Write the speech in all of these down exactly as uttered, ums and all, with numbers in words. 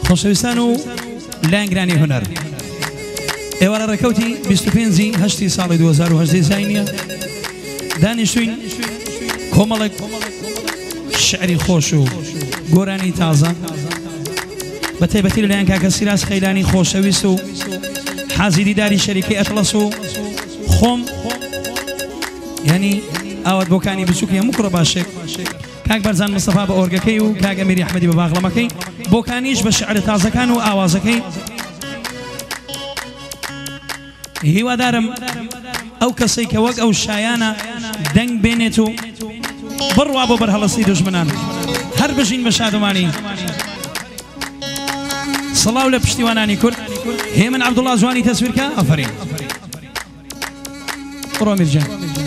خۆشەویستان و لایەنگرانی هونەر ئێوارە ڕێکەوتی بیست و پێنجی هەشتی ساڵی دوو هەزار و هەژدە زاینیە دانیشتوین کۆمەڵێک شعری خۆش و گۆرانی تازە بە تایبەتی لەلایەن کاکە سیراس خەیلانی خۆشەویست و حازی دیداری شەریکەی ئەتڵەس و خۆم یعنی ئاوات بۆکانی بچووکە هەموو کوڕە باشێک کاک بەرزان مستەفا بە ئۆرگەکەی و کاک ئەمیری ئەحمەدی بە باغڵەمەکەی بۆکانیش بە شعر تازەکان و ئاوازەکەی هیوادارم ئەو کەسەی کە وەک ئەو شایانە دەنگ بێنێت و بڕوا بۆ بەرهەڵەستی دوژمنان هەر بژین بە شادومانی سڵاو لە پشتیوانانی کورد هێمن عەبدوڵڵا جوانی تەسویرکە ئەفەرین بڕۆ میرجان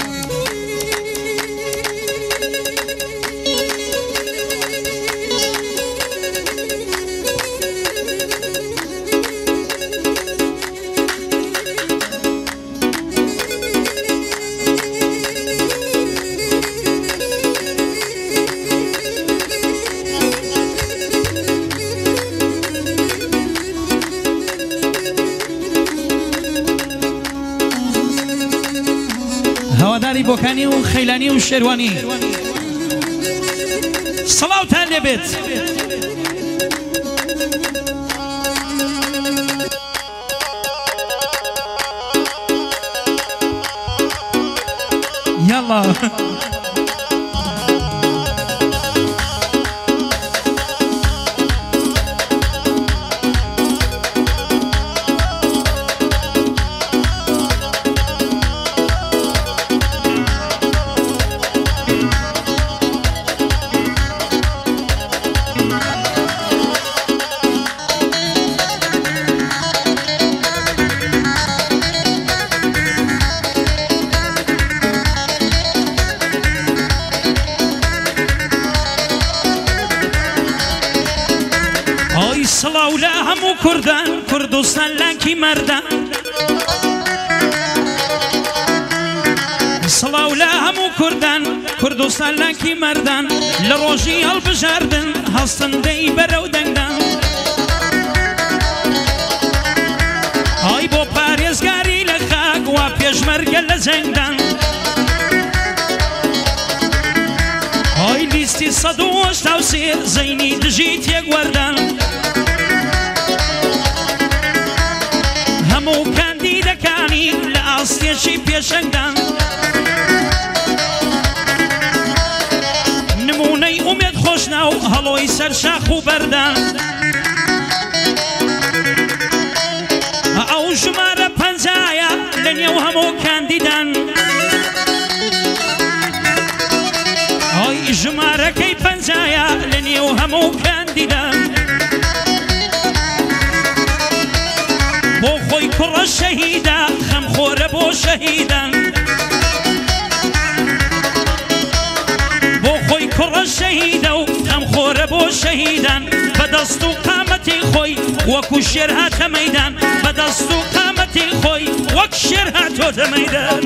هەواداری بۆکانی و خەیلانی و شێروانی سڵاوتان لێبێت یاڵڵا سڵاو لە هەموو کوردان کوردستان لانکی مەردان سڵاو لە هەموو کوردان کوردستان لانکی مەردان لە ڕۆژی هەڵبژاردن هەستندەی بەرەو دەنگدان ئای بۆ پارێزگاری لە خاک وا پێشمەرگە لە جەنگدان ئای لیستی سەد و هەشتا و سێ زەینی دژی تێگوەردان هەموو کاندیدەکانی لە ئاستێشی پێشەنگدان نمونەی ئومێد خۆشنا و هەڵۆی سەرشاخ و بەردان ئەو ژمارە پەنجایە لە نێو هەموو کاندیدان ئەی ژمارەکەی پەنجایە لە نێو هەموو کاندیدان بۆ خۆی کوڕە شەهیدە خەمخۆرە بۆ شەهیدان بۆ خۆی کوڕە شەهیدە و خەمخۆرە بۆ شەهیدان بەدەست و قامەتی خۆی وەکو شێر هاتە مەیدان بەدەست و قامەتی خۆی وەک شێر هاتۆتە مەیدان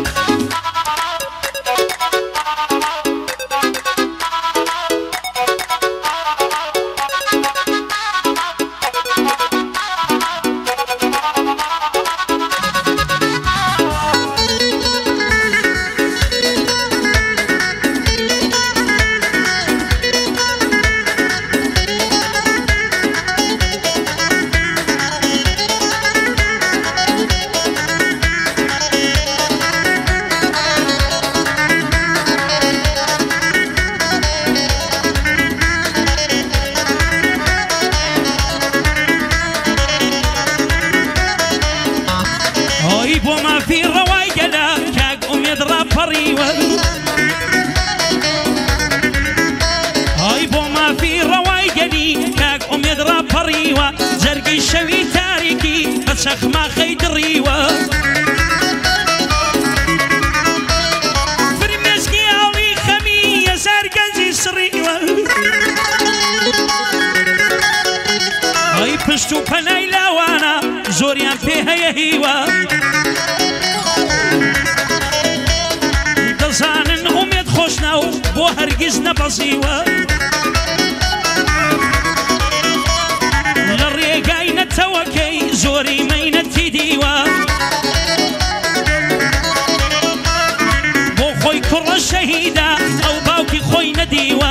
بۆ مافی ڕەوای گەلا کاک ئومێد ڕاپەڕیوە ئای بۆ مافی ڕەوای گەلی کاک ئومێد ڕاپەڕیوە جەرگەی شەوی تاریکی بە چەخماخەی دڕیوە فرمێسکی ئاوی خەمی هەزار گەنجی سڕیوە ئای پشت و پەنای لاوانە زۆریان پێ هەیە هیوە دەزانن ئومێد خۆشنا و بۆ هەرگیز نەبەزیوە زۆری مەینەتی دیوە بۆ خۆی کوڕە شەهیدە ئەو باوکی خۆی نەدیوە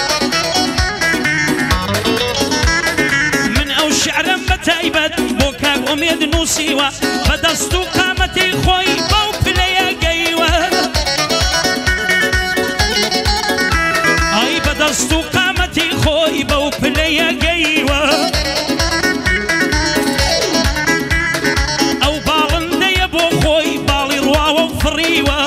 من ئەو شعرم بە تایبەت بۆ کاک ئومێد نووسیوە بە دەست و قامەتی خۆی بەو پلەیە گەیوە ئای بە دەست و قامەتی خۆی بەو پلەیە گەیوە ئەو باڵندەیە بۆ خۆی باڵی ڕواوە و فڕیوە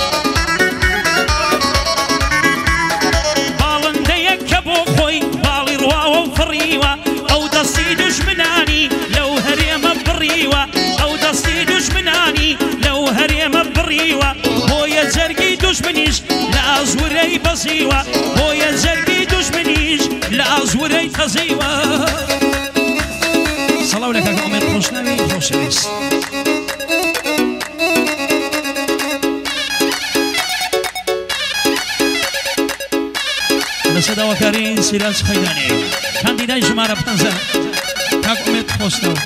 باڵندەیە کە بۆ خۆی باڵی ڕواوە و فڕیوە ئەو دەستی دوژمنانی لەو هەرێمە بڕیوە ئەو دەستی دوژمنانی لەو هەرێمە بڕیوە بۆیە جەرگی دوژمنیش لە ئازورەی بەزیوە بۆیە جەرگی دوژمنیش لە ئازورەی تەزیوە سەڵاو لە کاک ئومێد خۆشناوی خۆشەویست لە سەداوەکاری سیراج خەیدانی کاندیدای ژمارە پەنجە کاک ئومێد خۆشناو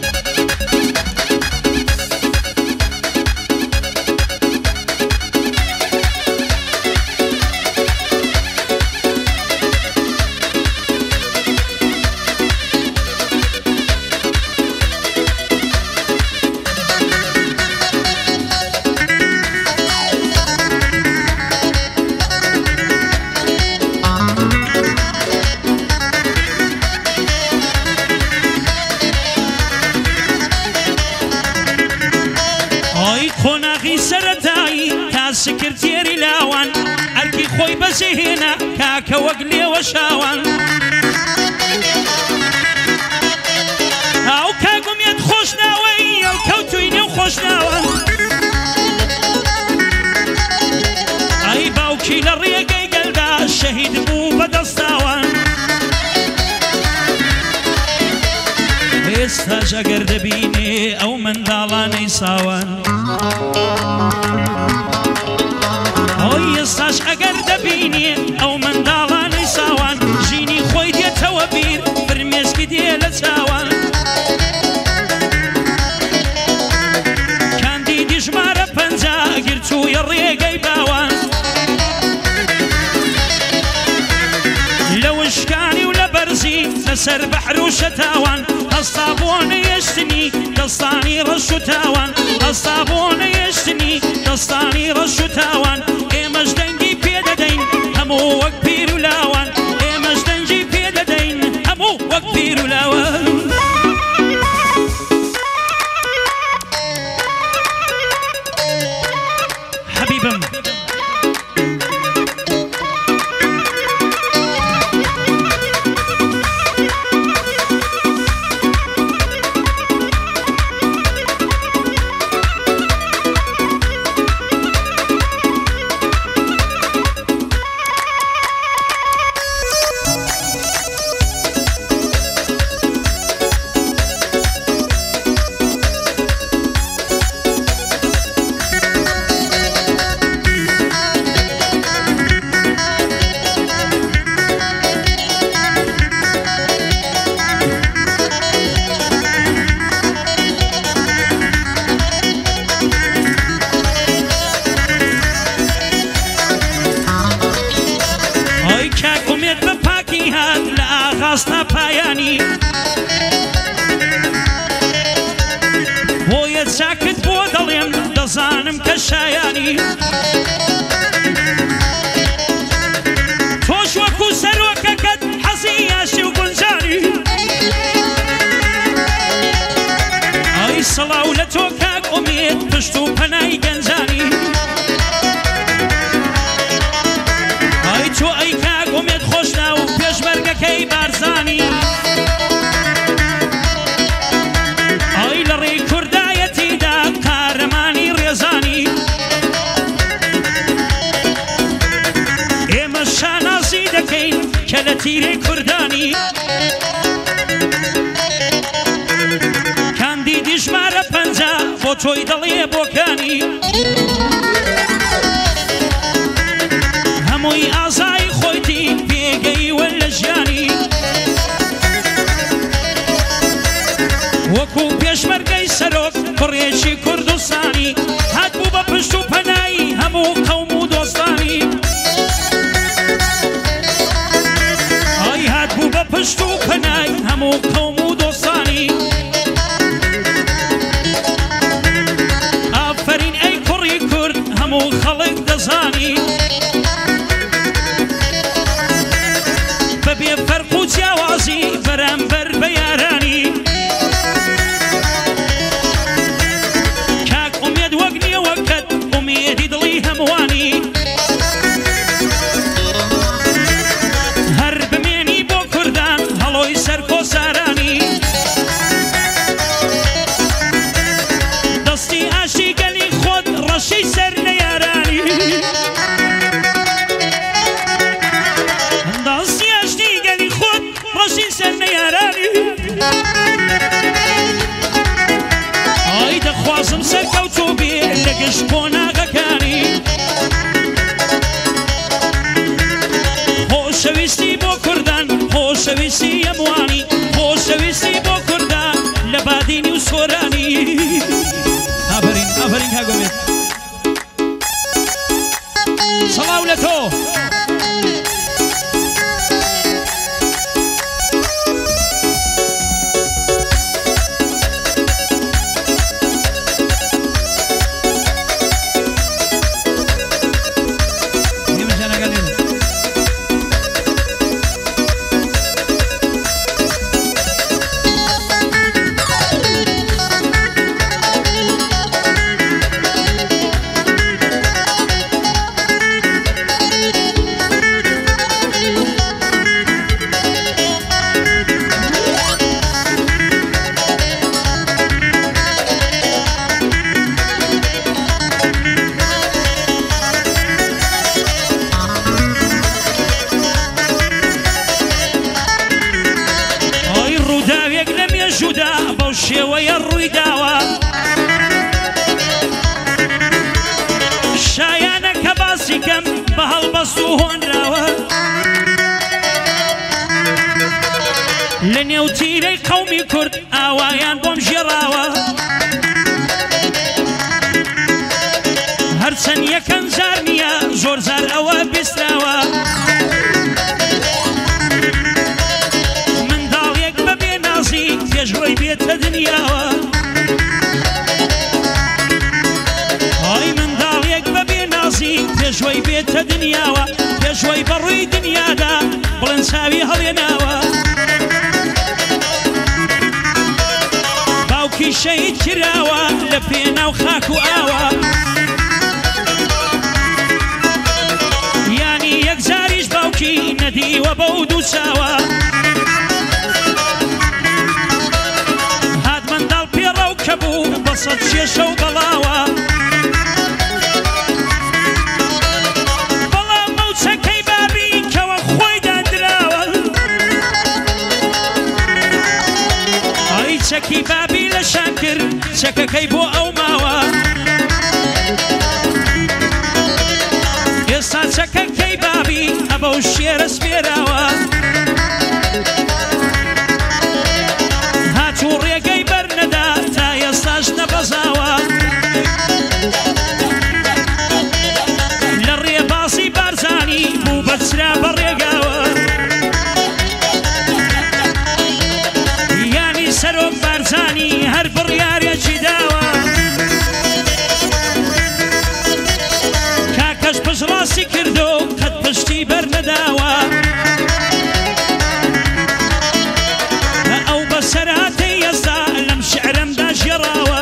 سکرتێری لاوان ئەرکی خۆی بەجێهێنا کاکە وەک لێوە شاوان ئەو کاک ئومێد خۆشناوەی ئەو کەوتووی نێو خۆشناوان ئەی باوکی لە ڕێگەی گەلدا شەهید بوو بەدەستاوان ئێستاش ئەگەر دەبینێ ئەو منداڵانەی ساوان ئێستاش ئەگەر دەبینێ ئەو منداڵانەی ساوان ژینی خۆی دێتەوە بیر فرمێسکی دێ لە چاوان کاندیدی ژمارە پەنجا گرچوویە ڕێگەی باوان لە وشکانی و لە بەرزی لەسەر بەحر و شەتاوان هەستا بۆ نەیەشتنی دەستانی ڕەش و تاوان هەستا بۆ نەیەشتنی دەستانی ڕەش و تاوان ئێمەش دەنگی پێدەدەین هەموو وەک پیر و لاوان ئێمەش دەنگی پێدەدەین هەموو وەک پیر و لاوان حەبیبم ڕاستە پایانی بۆیە چاکت بۆ دەڵێم دەزانم کە شایانی تۆش وەکو سەرۆکەکەت حەزی یاشی و گونجانی ئای سەڵاو لە تۆ کاک ئومێد پشت و پەنای گەنجانی ئای تۆ ئەی کاک ئومێد خۆشنا و پێشمەرگەکەی بارزانی ئای لە ڕێی کوردایەتیدا قارەمانی ڕێزانی ئێمە شانازی دەکەین کە لە تیرەی کوردانی کاندیدی ژمارە پەنجا بۆ تۆی دەڵێ بۆکانی هەمووی ئازای خۆیتی پێگەیوە لە ژیانی وەکو پێشمەرگەی سەرۆک کوڕێکی کوردستانی هاتبوو بە پشت و پەنایی هەموو قەوم و دۆستانی ئای هاتبوو بە پشت و پەنای هەموو قەوم و دۆستانی ئافەرین ئەی کوڕی کورد هەموو خەڵک دەزانی بەبێ فەرق و جیاوازی بەرامبەر بە یارانی کاک ئومێد وەک نییە وەکەت ئومێدی دڵی هەمووانی هەر بمێنی بۆ کوردان هەڵۆی سەر کۆسارانی دەستی ئاشی گەلی خۆت ڕەشی سەر نەیارانی دەستی ئاشتی گەلی خۆت ڕەشی سەر نەیارانی ئای دەخوازم سەرکەوتوو بێ لە گشت کۆناغەکانی خۆشەویستی بۆ کوردان خۆشەویستی هەمووانی خۆشەویستی بۆ کوردان لە بادینی و سۆرانی ئافەرین ئافەرین کاگۆمێت سەڵاو لە تۆ شێوەیە ڕووی داوە شایانە کە باسی کەم بە هەڵبەست و هۆنراوە لە نێوتیرەی قەومی کورد ئاوایان بۆم ژێڕاوە هەرچەند یەکەم جار نییە زۆر جار ئەوە بیستراوە منداڵێک بەبێ نازی پێشڕۆی بێتە دنیاوە ئای منداڵێک بەبێ نازی پێشوەی بێتە دنیاوە پێشوەی بەڕووی دنیادا بڵند چاوی هەڵێناوە باوکی شەهید کراوە لە پێناو خاک و ئاوە یانی یەک جاریش باوکی نەدیوە بەو دوو چاوە هات منداڵ پێڕەو کە بوو بە سەد شێشە و بەڵاوە بەڵام مەوچەکەی بابی کەوە خۆی دادراوە ئای چەکی بابی لە شان کرد چەکەکەی بۆ ئەو ماوە ئێستا چەکەکەی بابی ئەبە و شێرە سپێراوە هاتوو ڕێگەی بەرنەدا تا ئێستاش نەبەزاوە لە ڕێباسی بارزانی بوو بەچرا بە ڕێگاوە یانی سەرۆک بارزانی هەر بڕیارێکی داوە کاکەش پشڕاستی کردو قەت پشتی بەرنەداوە ئەو بەسەرهاتەی ئێستا لەم شعرەمدا ژێڕاوە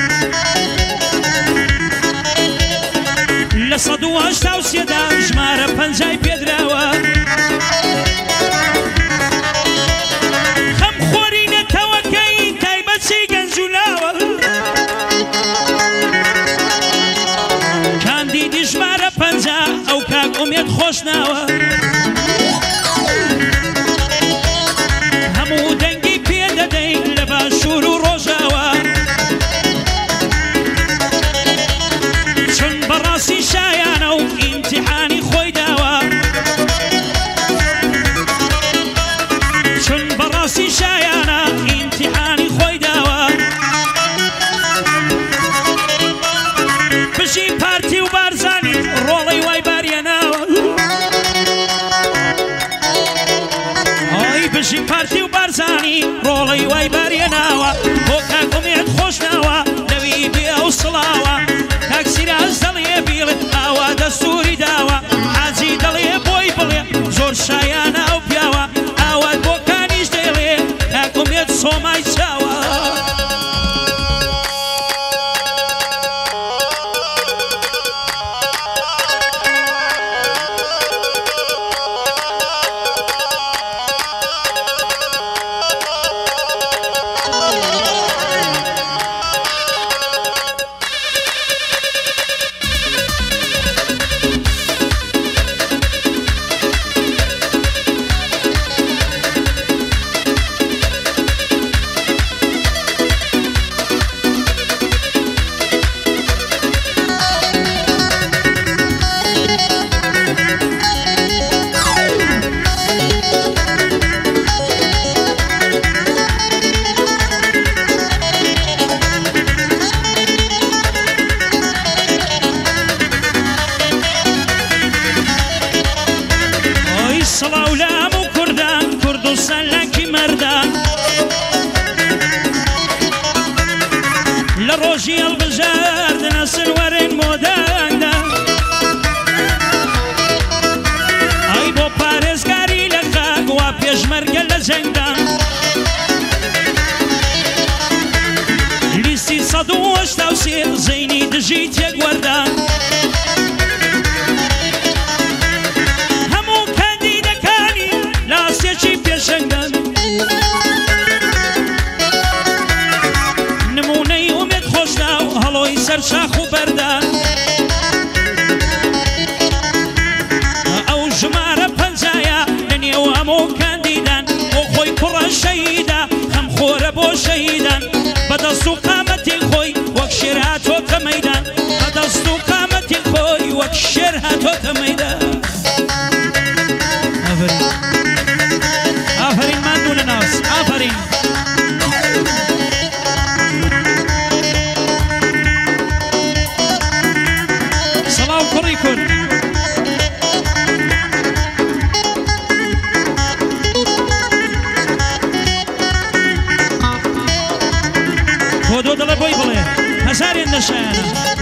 لە سەد و هەشتا و سێدا ژمارە پەنجای پێدراوە خەم خۆری نەتەوەکەی تایبەتی گەنج و لاوە کاندیدی ژمارە پەنجا ئەو کاک ئومێد خۆش ناوە هەموو دەنگی پێدەدەین لە باشوور و ڕۆژاوە چون بەڕاستی شایانە و ئیمتیحانی خۆی داوە چون بەڕاستی شایانە ئیمتیحانی خۆی داوە ڕۆڵی وای بەرێناوە بۆ کاکومێت خۆش ناوە لەوی بێ ئەو سڵاوە کاک سیراز دەڵێ بیڵێ ئاوا دەستوری داوە حاجی دەڵێ بۆی بڵێ زۆر شایانە ئەو پیاوە ئاوات بۆ کانیش دەڵێ کاکومێت سۆمای چاوە ڕۆژی هەڵبژاردنە سنوەرێن مۆداندا ئەی بۆ پارێزگاری لە خاک وا پێشمەرگە لە جەنگدا لیستی سەد و هەشتا و سێ زەینی دژی تێگوەردا هەموو کاندیدەکانی لاسێکی پێشەنگدان هەڵۆی سەر شاخ و بەردان ئەو ژمارە پەنجایە لە نێو هەموو کاندیدان بۆ خۆی کوڕە شەهیدا خەمخۆرە بۆ شەهیدان بەدەست و قامەتی خۆی وەک شێر هاتۆتە مەیدان بەدەست و قامەتی خۆی وەک شێر هاتۆتە مەیدان ئافرین ئافرین ماندوو لە ناوس ئافرین کوڕی کورد بۆ دۆ دەڵێ بۆی بڵێ هەزارێن نەشایانە